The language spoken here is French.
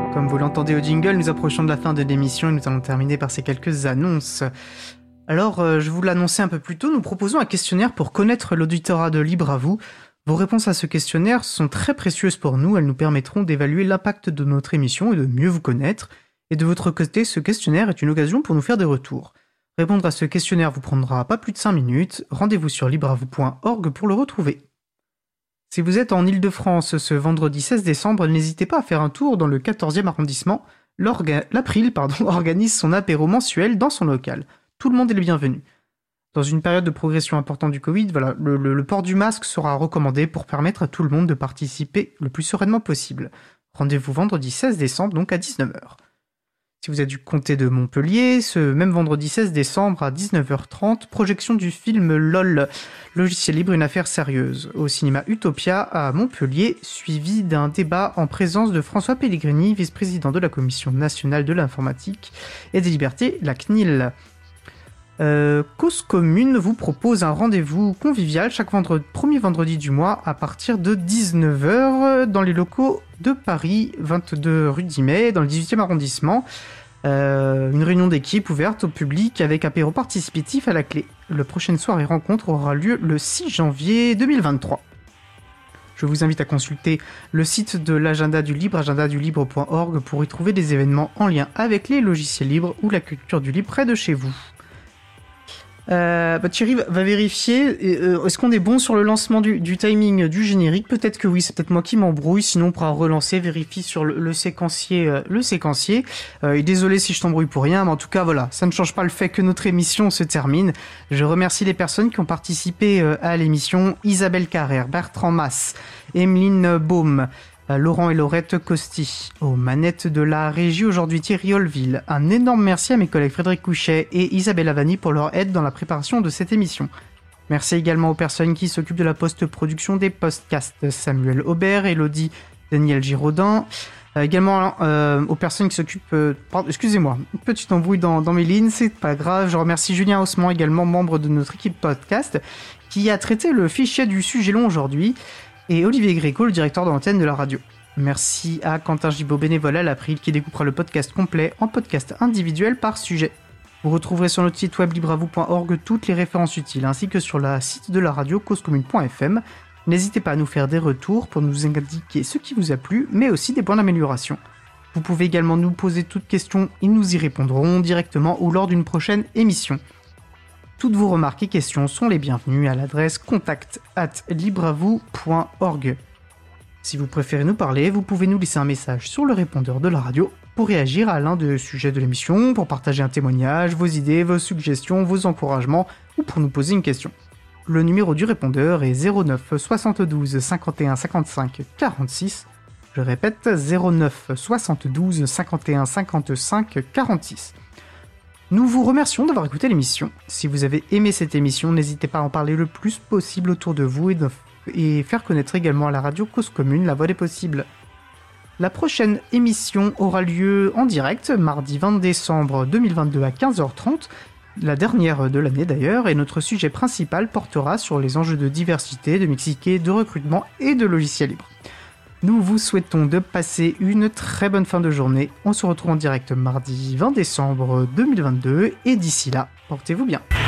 Comme vous l'entendez au jingle, nous approchons de la fin de l'émission et nous allons terminer par ces quelques annonces. Alors, je vous l'annonçais un peu plus tôt, nous proposons un questionnaire pour connaître l'auditorat de Libre à vous. Vos réponses à ce questionnaire sont très précieuses pour nous, elles nous permettront d'évaluer l'impact de notre émission et de mieux vous connaître. Et de votre côté, ce questionnaire est une occasion pour nous faire des retours. Répondre à ce questionnaire vous prendra pas plus de 5 minutes, rendez-vous sur libreavou.org pour le retrouver. Si vous êtes en Ile-de-France ce vendredi 16 décembre, n'hésitez pas à faire un tour dans le 14e arrondissement. L'April organise son apéro mensuel dans son local. Tout le monde est le bienvenu. Dans une période de progression importante du Covid, le port du masque sera recommandé pour permettre à tout le monde de participer le plus sereinement possible. Rendez-vous vendredi 16 décembre, donc à 19h. Si vous êtes du comté de Montpellier, ce même vendredi 16 décembre à 19h30, projection du film LOL, logiciel libre, une affaire sérieuse, au cinéma Utopia à Montpellier, suivi d'un débat en présence de François Pellegrini, vice-président de la Commission nationale de l'informatique et des libertés, la CNIL. Cause Commune vous propose un rendez-vous convivial chaque premier vendredi du mois à partir de 19h dans les locaux de Paris, 22 rue 10 mai, dans le 18e arrondissement. Une réunion d'équipe ouverte au public avec apéro participatif à la clé. La prochaine soirée rencontre aura lieu le 6 janvier 2023. Je vous invite à consulter le site de l'agenda du libre, agendadulibre.org, pour y trouver des événements en lien avec les logiciels libres ou la culture du libre près de chez vous. Thierry va vérifier, est-ce qu'on est bon sur le lancement du timing du générique? Peut-être que oui, c'est peut-être moi qui m'embrouille, sinon on pourra relancer, vérifie sur le séquencier. Et désolé si je t'embrouille pour rien, mais en tout cas voilà, ça ne change pas le fait que notre émission se termine. Je remercie les personnes qui ont participé à l'émission: Isabelle Carrère, Bertrand Mas, Emeline Baume, Laurent et Laurette Costi. Aux manettes de la régie aujourd'hui, Thierry Olville. Un énorme merci à mes collègues Frédéric Couchet et Isabelle Avani pour leur aide dans la préparation de cette émission. Merci également aux personnes qui s'occupent de la post-production des podcasts: Samuel Aubert, Elodie, Daniel Giraudin. Également aux personnes qui s'occupent... excusez-moi, une petite embrouille dans mes lignes, c'est pas grave. Je remercie Julien Haussmann, également membre de notre équipe podcast, qui a traité le fichier du sujet long aujourd'hui, et Olivier Gréco, le directeur de l'antenne de la radio. Merci à Quentin Gibaud, bénévole à l'April, qui découpera le podcast complet en podcast individuel par sujet. Vous retrouverez sur notre site web libreavou.org toutes les références utiles, ainsi que sur le site de la radio causecommune.fm. N'hésitez pas à nous faire des retours pour nous indiquer ce qui vous a plu, mais aussi des points d'amélioration. Vous pouvez également nous poser toutes questions et nous y répondrons directement ou lors d'une prochaine émission. Toutes vos remarques et questions sont les bienvenues à l'adresse contact@libreavou.org. Si vous préférez nous parler, vous pouvez nous laisser un message sur le répondeur de la radio pour réagir à l'un des sujets de l'émission, pour partager un témoignage, vos idées, vos suggestions, vos encouragements ou pour nous poser une question. Le numéro du répondeur est 09 72 51 55 46. Je répète, 09 72 51 55 46. Nous vous remercions d'avoir écouté l'émission. Si vous avez aimé cette émission, n'hésitez pas à en parler le plus possible autour de vous et faire connaître également à la radio Cause Commune la voix des possibles. La prochaine émission aura lieu en direct, mardi 20 décembre 2022 à 15h30, la dernière de l'année d'ailleurs, et notre sujet principal portera sur les enjeux de diversité, de mixité, de recrutement et de logiciels libres. Nous vous souhaitons de passer une très bonne fin de journée. On se retrouve en direct mardi 20 décembre 2022 et d'ici là, portez-vous bien.